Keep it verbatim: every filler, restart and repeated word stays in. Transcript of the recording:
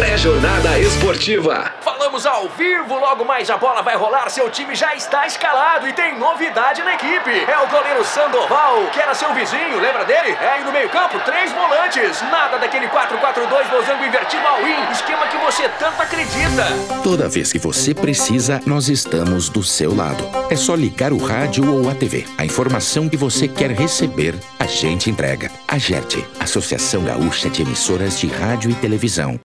Pré-jornada esportiva. Falamos ao vivo, logo mais a bola vai rolar, seu time já está escalado e tem novidade na equipe. É o goleiro Sandoval, que era seu vizinho, lembra dele? É, e no meio campo, três volantes. Nada daquele quatro quatro dois losango invertido all-in, esquema que você tanto acredita. Toda vez que você precisa, nós estamos do seu lado. É só ligar o rádio ou a T V. A informação que você quer receber, a gente entrega. A Gerd, Associação Gaúcha de Emissoras de Rádio e Televisão.